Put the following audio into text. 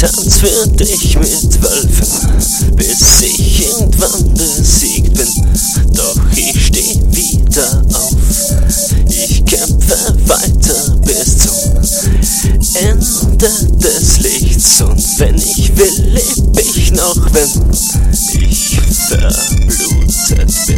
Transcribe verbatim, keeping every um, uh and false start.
tanz für dich mit Wölfen, bis ich irgendwann besiegt bin. Doch ich steh wieder auf, ich kämpfe weiter bis zum Ende des Lichts. Und wenn ich will, leb ich noch, wenn ich verblutet bin.